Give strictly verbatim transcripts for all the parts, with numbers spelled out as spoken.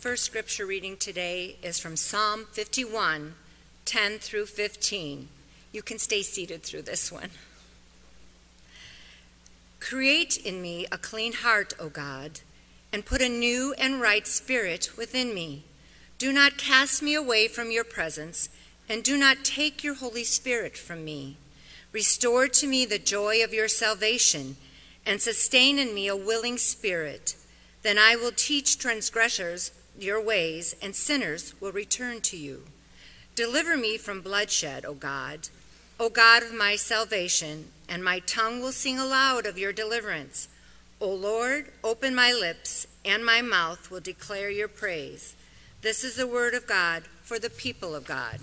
first scripture reading today is from Psalm fifty-one, ten through fifteen. You can stay seated through this one. Create in me a clean heart, O God, and put a new and right spirit within me. Do not cast me away from your presence, and do not take your Holy Spirit from me. Restore to me the joy of your salvation, and sustain in me a willing spirit. Then I will teach transgressors your ways, and sinners will return to you. Deliver me from bloodshed, O God, O God of my salvation, and my tongue will sing aloud of your deliverance. O Lord, open my lips, and my mouth will declare your praise. This is the word of God for the people of God.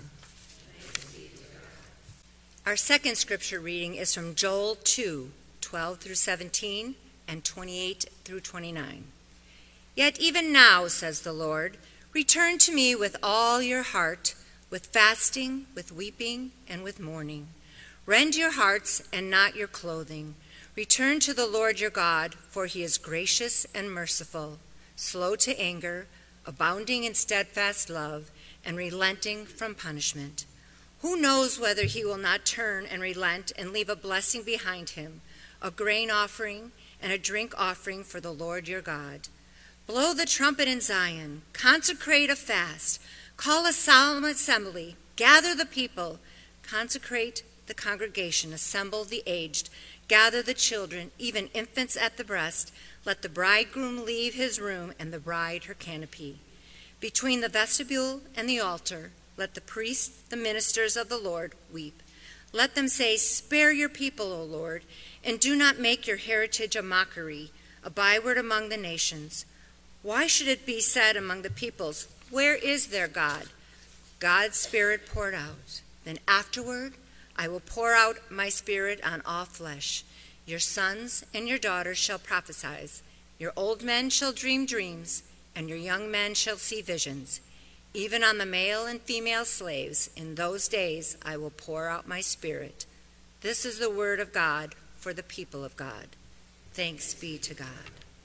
Our second scripture reading is from Joel two, twelve through seventeen, and twenty-eight through twenty-nine. Yet even now, says the Lord, return to me with all your heart, with fasting, with weeping, and with mourning. Rend your hearts and not your clothing. Return to the Lord your God, for he is gracious and merciful, slow to anger, abounding in steadfast love, and relenting from punishment. Who knows whether he will not turn and relent and leave a blessing behind him, a grain offering and a drink offering for the Lord your God. Blow the trumpet in Zion, consecrate a fast, call a solemn assembly, gather the people, consecrate the congregation, assemble the aged, gather the children, even infants at the breast. Let the bridegroom leave his room and the bride her canopy. Between the vestibule and the altar, let the priests, the ministers of the Lord, weep. Let them say, spare your people, O Lord, and do not make your heritage a mockery, a byword among the nations. Why should it be said among the peoples, where is their God? God's Spirit poured out. Then afterward, I will pour out my Spirit on all flesh. Your sons and your daughters shall prophesy. Your old men shall dream dreams, and your young men shall see visions. Even on the male and female slaves, in those days I will pour out my Spirit. This is the word of God for the people of God. Thanks be to God.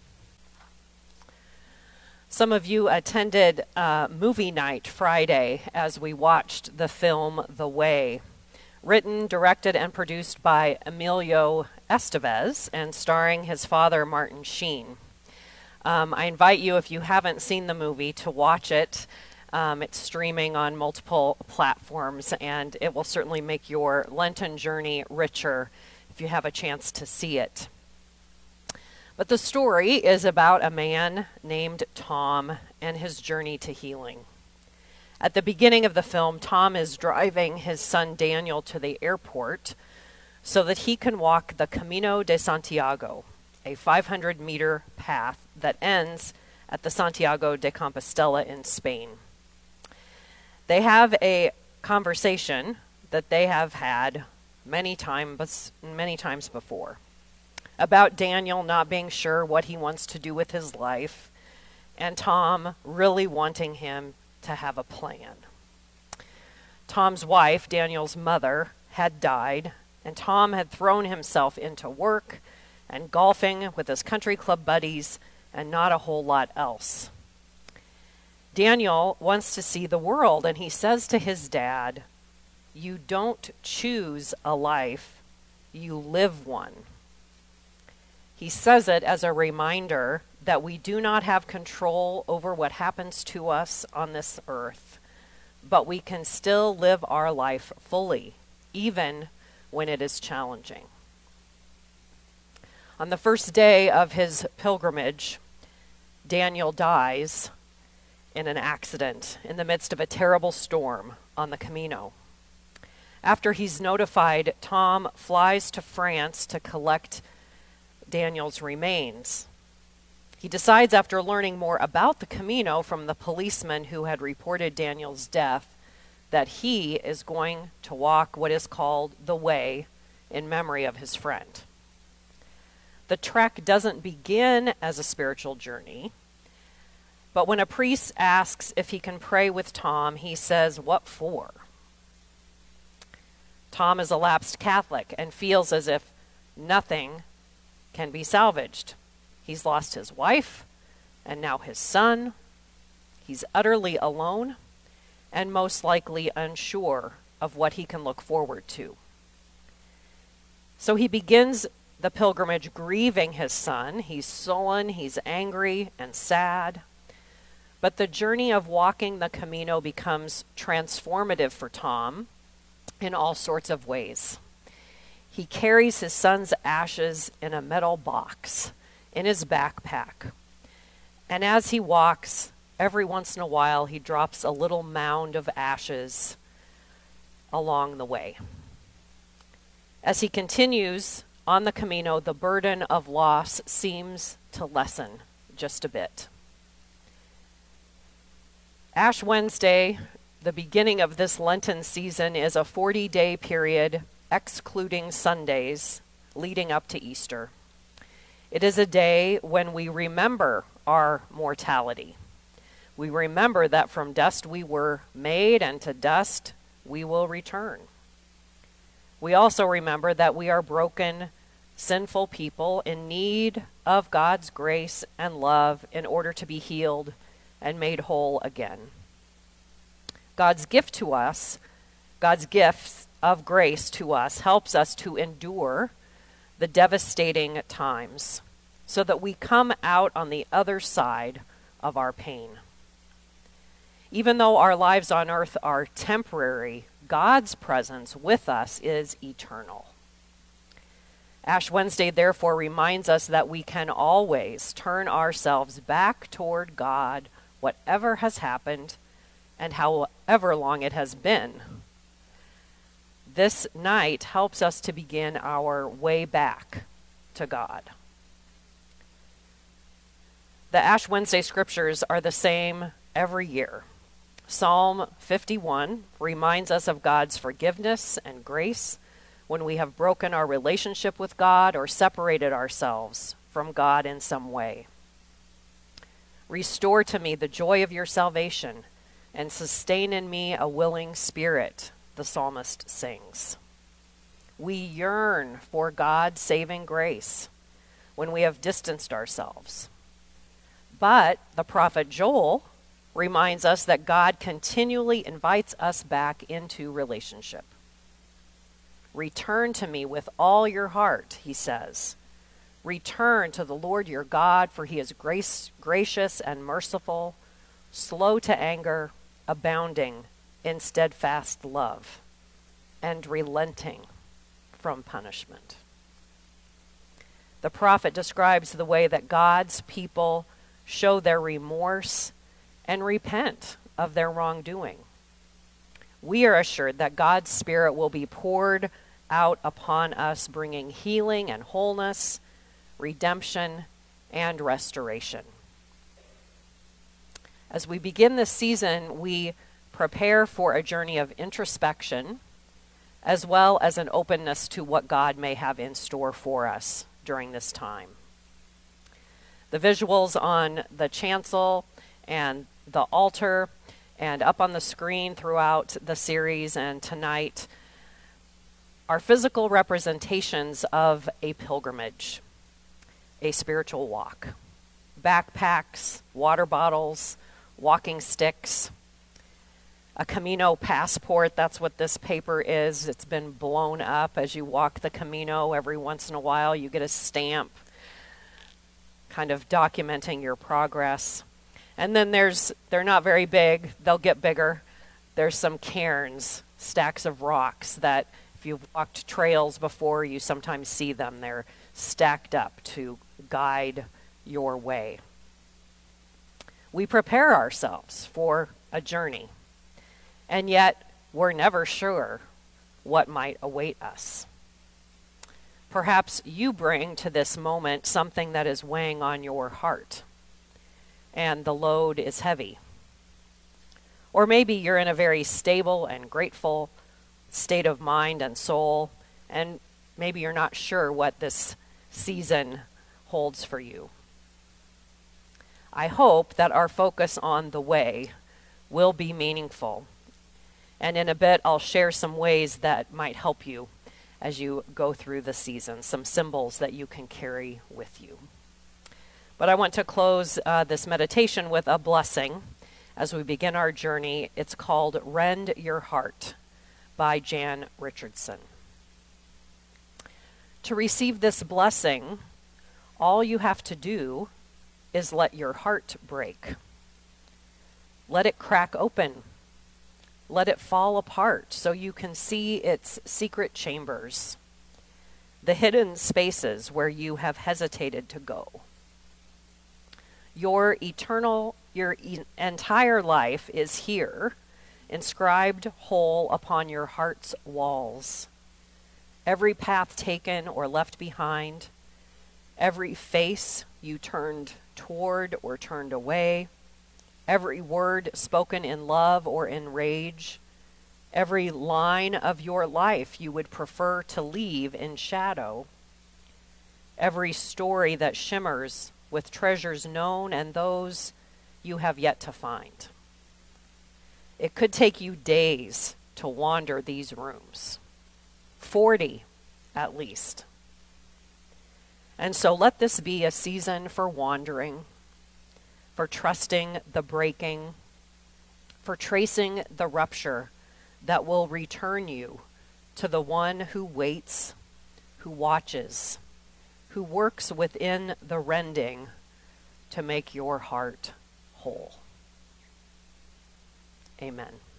Some of you attended uh, movie night Friday as we watched the film The Way, written, directed, and produced by Emilio Estevez and starring his father, Martin Sheen. Um, I invite you, if you haven't seen the movie, to watch it. Um, it's streaming on multiple platforms, and it will certainly make your Lenten journey richer if you have a chance to see it. But the story is about a man named Tom and his journey to healing. At the beginning of the film, Tom is driving his son Daniel to the airport so that he can walk the Camino de Santiago, a five hundred meter path that ends at the Santiago de Compostela in Spain. They have a conversation that they have had many times, many times before, about Daniel not being sure what he wants to do with his life, and Tom really wanting him to have a plan. Tom's wife, Daniel's mother, had died, and Tom had thrown himself into work and golfing with his country club buddies and not a whole lot else. Daniel wants to see the world, and he says to his dad, "You don't choose a life, you live one." He says it as a reminder that we do not have control over what happens to us on this earth, but we can still live our life fully, even when it is challenging. On the first day of his pilgrimage, Daniel dies in an accident in the midst of a terrible storm on the Camino. After he's notified, Tom flies to France to collect Daniel's remains. He decides, after learning more about the Camino from the policeman who had reported Daniel's death, that he is going to walk what is called the Way in memory of his friend. The trek doesn't begin as a spiritual journey, but when a priest asks if he can pray with Tom, he says, "What for?" Tom is a lapsed Catholic and feels as if nothing can be salvaged. He's lost his wife and now his son. He's utterly alone and most likely unsure of what he can look forward to. So he begins the pilgrimage grieving his son. He's sullen, he's angry and sad. But the journey of walking the Camino becomes transformative for Tom in all sorts of ways. He carries his son's ashes in a metal box in his backpack. And as he walks, every once in a while, he drops a little mound of ashes along the way. As he continues on the Camino, the burden of loss seems to lessen just a bit. Ash Wednesday, the beginning of this Lenten season, is a forty-day period excluding Sundays leading up to Easter. It is a day when we remember our mortality. We remember that from dust we were made, and to dust we will return. We also remember that we are broken, sinful people in need of God's grace and love in order to be healed and made whole again. God's gift to us, God's gift of grace to us, helps us to endure the devastating times so that we come out on the other side of our pain. Even though our lives on earth are temporary, God's presence with us is eternal. Ash Wednesday, therefore, reminds us that we can always turn ourselves back toward God, whatever has happened and however long it has been. This night helps us to begin our way back to God. The Ash Wednesday scriptures are the same every year. Psalm fifty-one reminds us of God's forgiveness and grace when we have broken our relationship with God or separated ourselves from God in some way. Restore to me the joy of your salvation and sustain in me a willing spirit, the psalmist sings. We yearn for God's saving grace when we have distanced ourselves. But the prophet Joel reminds us that God continually invites us back into relationship. Return to me with all your heart, he says. Return to the Lord your God, for he is grace, gracious and merciful, slow to anger, abounding in steadfast love, and relenting from punishment. The prophet describes the way that God's people show their remorse and repent of their wrongdoing. We are assured that God's Spirit will be poured out upon us, bringing healing and wholeness, redemption, and restoration. As we begin this season, we prepare for a journey of introspection, as well as an openness to what God may have in store for us during this time. The visuals on the chancel and the altar and up on the screen throughout the series and tonight are physical representations of a pilgrimage, a spiritual walk. Backpacks, water bottles, walking sticks, a Camino passport. That's what this paper is. It's been blown up as you walk the Camino. Every once in a while you get a stamp kind of documenting your progress. And then there's, they're not very big, they'll get bigger. There's some cairns, stacks of rocks that if you've walked trails before, you sometimes see them. They're stacked up to guide your way. We prepare ourselves for a journey, and yet we're never sure what might await us. Perhaps you bring to this moment something that is weighing on your heart, and the load is heavy. Or maybe you're in a very stable and grateful state of mind and soul, and maybe you're not sure what this season holds for you. I hope that our focus on the way will be meaningful. And in a bit, I'll share some ways that might help you as you go through the season, some symbols that you can carry with you. But I want to close uh, this meditation with a blessing as we begin our journey. It's called Rend Your Heart by Jan Richardson. To receive this blessing, all you have to do is let your heart break. Let it crack open. Let it fall apart so you can see its secret chambers, the hidden spaces where you have hesitated to go. Your eternal, your e- entire life is here, inscribed whole upon your heart's walls. Every path taken or left behind, every face you turned toward or turned away, every word spoken in love or in rage, every line of your life you would prefer to leave in shadow, every story that shimmers with treasures known and those you have yet to find. It could take you days to wander these rooms, forty at least. And so let this be a season for wandering, for trusting the breaking, for tracing the rupture that will return you to the one who waits, who watches, who works within the rending to make your heart whole. Amen.